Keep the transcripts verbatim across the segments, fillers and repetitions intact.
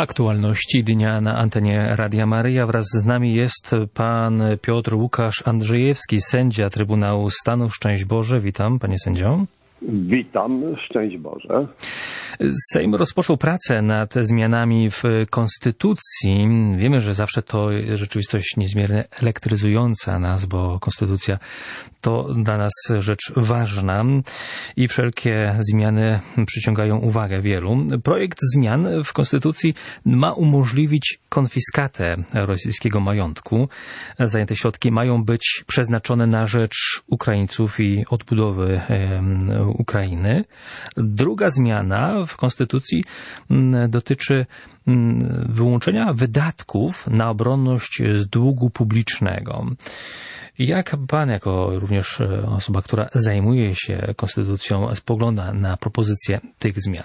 Aktualności dnia na antenie Radia Maryja. Wraz z nami jest pan Piotr Łukasz Andrzejewski, sędzia Trybunału Stanu. Szczęść Boże, witam panie sędzio. Witam, szczęść Boże. Sejm rozpoczął pracę nad zmianami w Konstytucji. Wiemy, że zawsze to rzeczywistość niezmiernie elektryzująca nas, bo Konstytucja to dla nas rzecz ważna i wszelkie zmiany przyciągają uwagę wielu. Projekt zmian w Konstytucji ma umożliwić konfiskatę rosyjskiego majątku. Zajęte środki mają być przeznaczone na rzecz Ukraińców i odbudowy Ukrainy. Druga zmiana w Konstytucji dotyczy wyłączenia wydatków na obronność z długu publicznego. Jak pan, jako również osoba, która zajmuje się konstytucją, spogląda na propozycję tych zmian?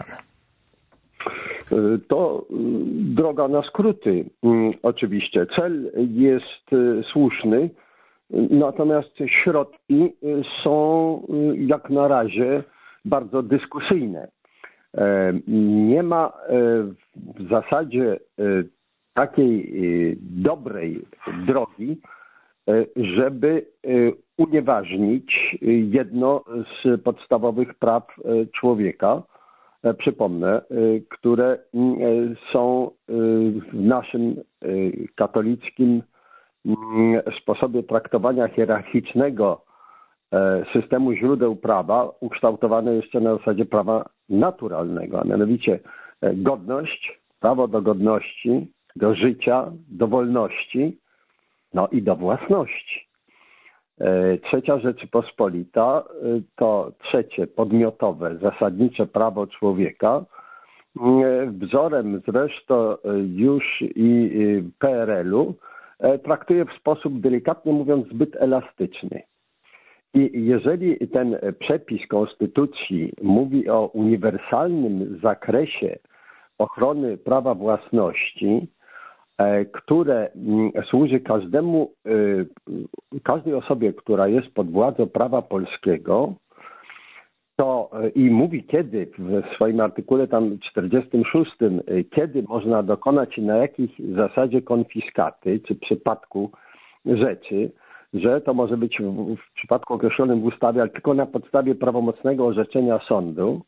To droga na skróty. Oczywiście cel jest słuszny, natomiast środki są jak na razie bardzo dyskusyjne. Nie ma w zasadzie takiej dobrej drogi, żeby unieważnić jedno z podstawowych praw człowieka, przypomnę, które są w naszym katolickim sposobie traktowania hierarchicznego systemu źródeł prawa ukształtowane jeszcze na zasadzie prawa naturalnego, a mianowicie godność, prawo do godności, do życia, do wolności, no i do własności. Trzecia Rzeczypospolita to trzecie podmiotowe, zasadnicze prawo człowieka, wzorem zresztą już i P R L-u, traktuje w sposób, delikatnie mówiąc, zbyt elastyczny. I jeżeli ten przepis Konstytucji mówi o uniwersalnym zakresie ochrony prawa własności, które służy każdemu, każdej osobie, która jest pod władzą prawa polskiego, to i mówi kiedy w swoim artykule tam czterdziestym szóstym, kiedy można dokonać i na jakiej zasadzie konfiskaty, czy przypadku rzeczy, że to może być w, w przypadku określonym w ustawie, ale tylko na podstawie prawomocnego orzeczenia sądu,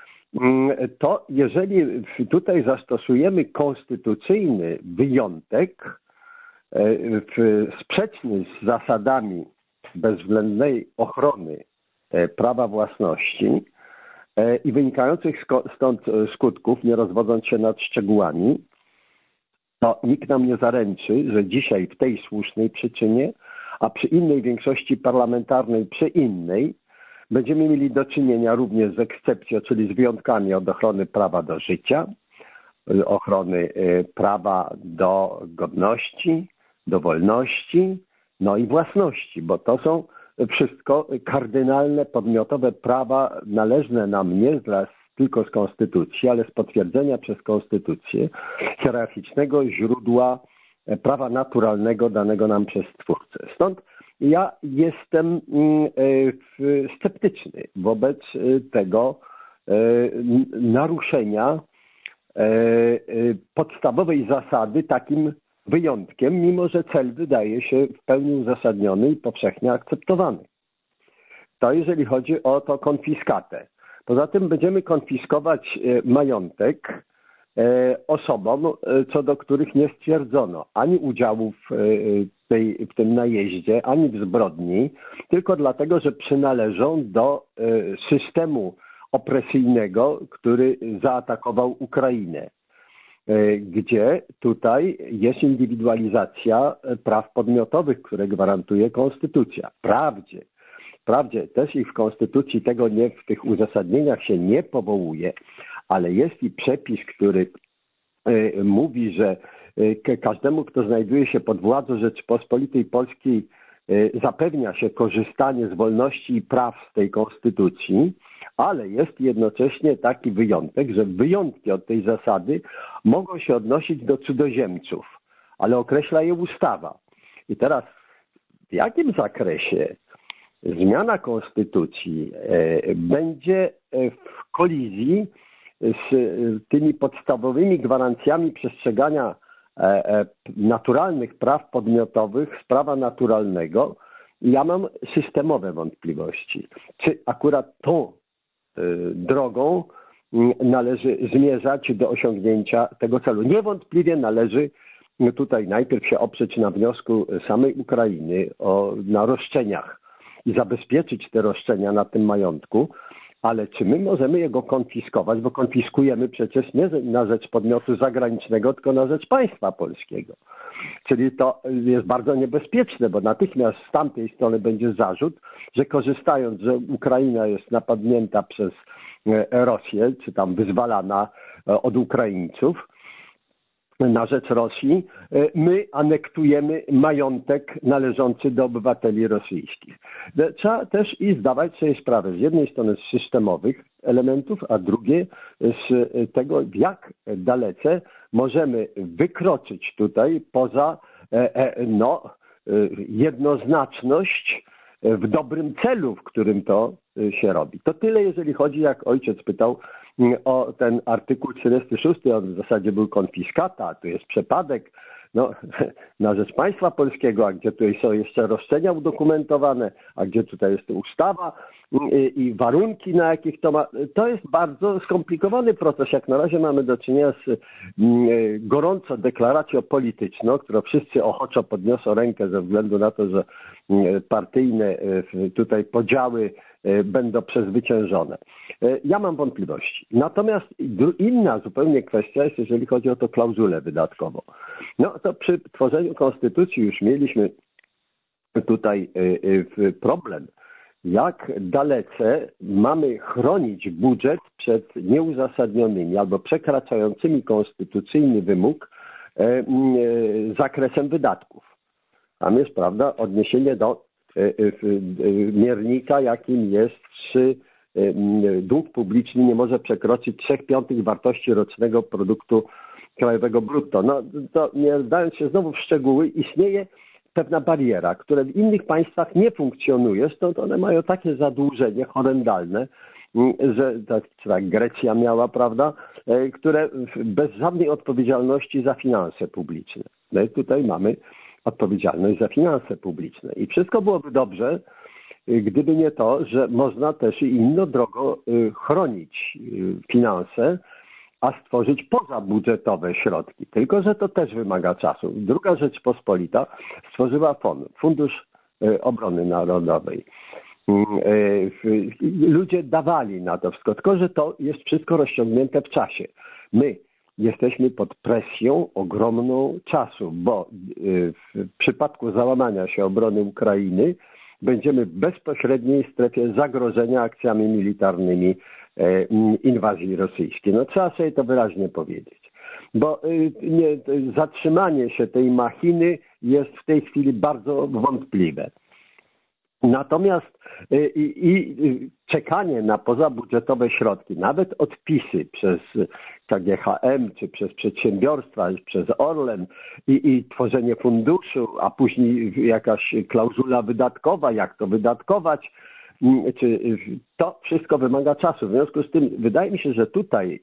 to jeżeli tutaj zastosujemy konstytucyjny wyjątek sprzeczny z zasadami bezwzględnej ochrony prawa własności i wynikających stąd skutków, nie rozwodząc się nad szczegółami, to nikt nam nie zaręczy, że dzisiaj w tej słusznej przyczynie, a przy innej większości parlamentarnej, przy innej, będziemy mieli do czynienia również z ekscepcją, czyli z wyjątkami od ochrony prawa do życia, ochrony prawa do godności, do wolności, no i własności, bo to są wszystko kardynalne, podmiotowe prawa należne nam nie tylko z Konstytucji, ale z potwierdzenia przez Konstytucję hierarchicznego źródła prawa naturalnego danego nam przez Stwórcę. Stąd ja jestem sceptyczny wobec tego naruszenia podstawowej zasady takim wyjątkiem, mimo że cel wydaje się w pełni uzasadniony i powszechnie akceptowany. To jeżeli chodzi o to konfiskatę. Poza tym będziemy konfiskować majątek osobom, co do których nie stwierdzono ani udziału w, tej, w tym najeździe, ani w zbrodni, tylko dlatego, że przynależą do systemu opresyjnego, który zaatakował Ukrainę, gdzie tutaj jest indywidualizacja praw podmiotowych, które gwarantuje Konstytucja. Wprawdzie, wprawdzie też ich w Konstytucji tego nie, w tych uzasadnieniach się nie powołuje, ale jest i przepis, który mówi, że każdemu, kto znajduje się pod władzą Rzeczypospolitej Polskiej, zapewnia się korzystanie z wolności i praw z tej konstytucji, ale jest jednocześnie taki wyjątek, że wyjątki od tej zasady mogą się odnosić do cudzoziemców, ale określa je ustawa. I teraz w jakim zakresie zmiana konstytucji będzie w kolizji z tymi podstawowymi gwarancjami przestrzegania naturalnych praw podmiotowych z prawa naturalnego, ja mam systemowe wątpliwości. Czy akurat tą drogą należy zmierzać do osiągnięcia tego celu? Niewątpliwie należy tutaj najpierw się oprzeć na wniosku samej Ukrainy o, na roszczeniach i zabezpieczyć te roszczenia na tym majątku, ale czy my możemy jego konfiskować, bo konfiskujemy przecież nie na rzecz podmiotu zagranicznego, tylko na rzecz państwa polskiego. Czyli to jest bardzo niebezpieczne, bo natychmiast z tamtej strony będzie zarzut, że korzystając, że Ukraina jest napadnięta przez Rosję, czy tam wyzwalana od Ukraińców na rzecz Rosji, my anektujemy majątek należący do obywateli rosyjskich. Trzeba też i zdawać sobie sprawę z jednej strony z systemowych elementów, a drugie z tego, jak dalece możemy wykroczyć tutaj poza no, jednoznaczność w dobrym celu, w którym to się robi. To tyle, jeżeli chodzi, jak ojciec pytał o ten artykuł trzydziesty szósty, on w zasadzie był konfiskata, a tu jest przepadek no, na rzecz państwa polskiego, a gdzie tutaj są jeszcze roszczenia udokumentowane, a gdzie tutaj jest ustawa i, i warunki, na jakich to ma. To jest bardzo skomplikowany proces. Jak na razie mamy do czynienia z gorącą deklaracją polityczną, którą wszyscy ochoczo podniosą rękę ze względu na to, że partyjne tutaj podziały będą przezwyciężone. Ja mam wątpliwości. Natomiast inna zupełnie kwestia jest, jeżeli chodzi o to klauzulę wydatkową. No to przy tworzeniu konstytucji już mieliśmy tutaj problem, jak dalece mamy chronić budżet przed nieuzasadnionymi albo przekraczającymi konstytucyjny wymóg zakresem wydatków. Tam jest, prawda, odniesienie do miernika, jakim jest trzy, dług publiczny nie może przekroczyć trzy piątych wartości rocznego produktu krajowego brutto. No to nie wdając się znowu w szczegóły, istnieje pewna bariera, która w innych państwach nie funkcjonuje, stąd one mają takie zadłużenie horrendalne, że tak, tak Grecja miała, prawda, które bez żadnej odpowiedzialności za finanse publiczne. No i tutaj mamy odpowiedzialność za finanse publiczne. I wszystko byłoby dobrze, gdyby nie to, że można też i inną drogą chronić finanse, a stworzyć pozabudżetowe środki. Tylko że to też wymaga czasu. Druga Rzeczpospolita stworzyła fond, Fundusz Obrony Narodowej. Ludzie dawali na to wszystko, tylko że to jest wszystko rozciągnięte w czasie. My jesteśmy pod presją ogromną czasu, bo w przypadku załamania się obrony Ukrainy będziemy w bezpośredniej strefie zagrożenia akcjami militarnymi inwazji rosyjskiej. No trzeba sobie to wyraźnie powiedzieć. Bo nie, zatrzymanie się tej machiny jest w tej chwili bardzo wątpliwe. Natomiast i, i czekanie na pozabudżetowe środki, nawet odpisy przez K G H M, czy przez przedsiębiorstwa, przez Orlen i, i tworzenie funduszu, a później jakaś klauzula wydatkowa, jak to wydatkować, czy to wszystko wymaga czasu. W związku z tym wydaje mi się, że tutaj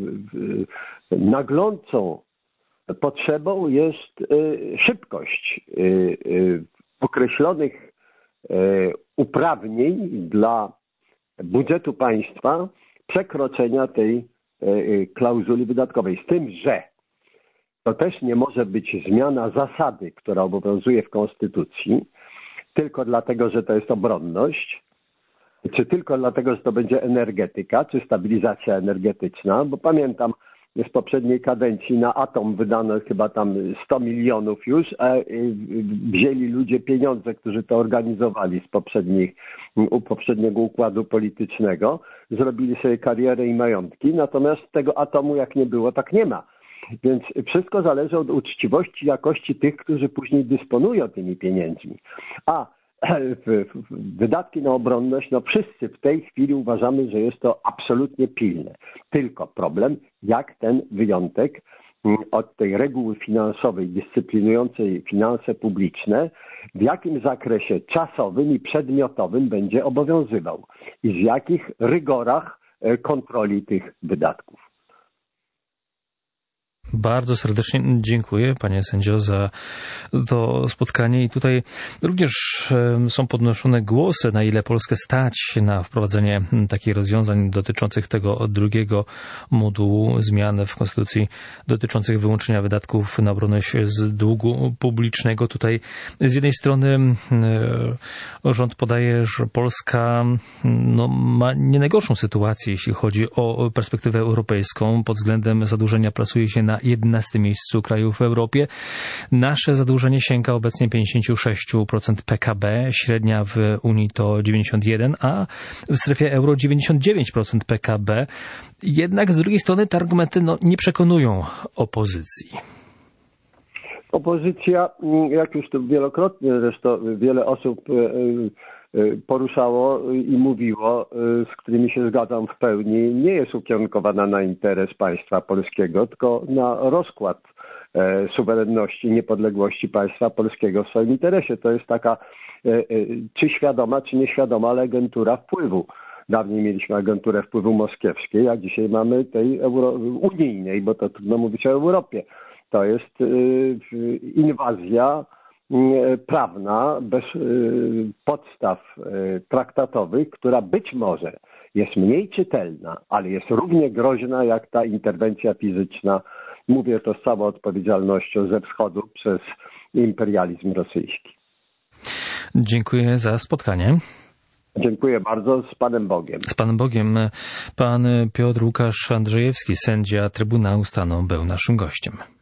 naglącą potrzebą jest szybkość określonych uprawnień dla budżetu państwa przekroczenia tej klauzuli wydatkowej. Z tym, że to też nie może być zmiana zasady, która obowiązuje w Konstytucji, tylko dlatego, że to jest obronność, czy tylko dlatego, że to będzie energetyka, czy stabilizacja energetyczna, bo pamiętam z poprzedniej kadencji na atom wydano chyba tam sto milionów już, a wzięli ludzie pieniądze, którzy to organizowali z poprzednich, poprzedniego układu politycznego, zrobili sobie karierę i majątki, natomiast tego atomu jak nie było, tak nie ma. Więc wszystko zależy od uczciwości, jakości tych, którzy później dysponują tymi pieniędzmi. A wydatki na obronność, no wszyscy w tej chwili uważamy, że jest to absolutnie pilne. Tylko problem, jak ten wyjątek od tej reguły finansowej dyscyplinującej finanse publiczne, w jakim zakresie czasowym i przedmiotowym będzie obowiązywał i w jakich rygorach kontroli tych wydatków. Bardzo serdecznie dziękuję, panie sędzio, za to spotkanie. I tutaj również są podnoszone głosy, na ile Polskę stać na wprowadzenie takich rozwiązań dotyczących tego drugiego modułu zmian w Konstytucji dotyczących wyłączenia wydatków na obronność z długu publicznego. Tutaj z jednej strony rząd podaje, że Polska no, ma nie najgorszą sytuację, jeśli chodzi o perspektywę europejską. Pod względem zadłużenia plasuje się na jedenastym miejscu krajów w Europie. Nasze zadłużenie sięga obecnie pięćdziesiąt sześć procent P K B, średnia w Unii to dziewięćdziesiąt jeden procent, a w strefie euro dziewięćdziesiąt dziewięć procent P K B. Jednak z drugiej strony te argumenty no, nie przekonują opozycji. Opozycja, jak już to wielokrotnie zresztą wiele osób poruszało i mówiło, z którymi się zgadzam w pełni, nie jest ukierunkowana na interes państwa polskiego, tylko na rozkład suwerenności i niepodległości państwa polskiego w swoim interesie. To jest taka czy świadoma, czy nieświadoma, ale agentura wpływu. Dawniej mieliśmy agenturę wpływu moskiewskiej, a dzisiaj mamy tej euro, unijnej, bo to trudno mówić o Europie. To jest inwazja prawna bez podstaw traktatowych, która być może jest mniej czytelna, ale jest równie groźna jak ta interwencja fizyczna. Mówię to z całą odpowiedzialnością ze wschodu przez imperializm rosyjski. Dziękuję za spotkanie. Dziękuję bardzo. Z Panem Bogiem. Z Panem Bogiem. Pan Piotr Łukasz Andrzejewski, sędzia Trybunału Stanu, był naszym gościem.